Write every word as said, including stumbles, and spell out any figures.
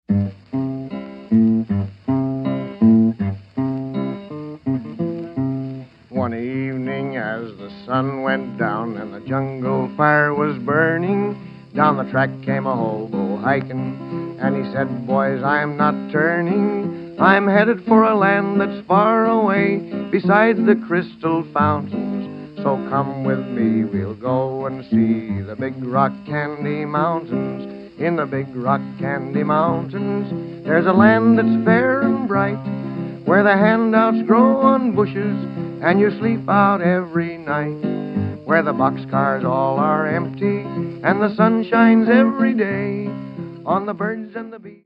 One evening as the sun went down and the jungle fire was burning, down the track came a hobo hiking, and he said, "Boys, I'm not turning. I'm headed for a land that's far away, besides the crystal fountains. So come with me, we'll go and see the big rock candy mountains. In the big rock candy mountains, there's a land that's fair and bright, where the handouts grow on bushes and you sleep out every night, where the boxcars all are empty and the sun shines every day on the birds and the bees."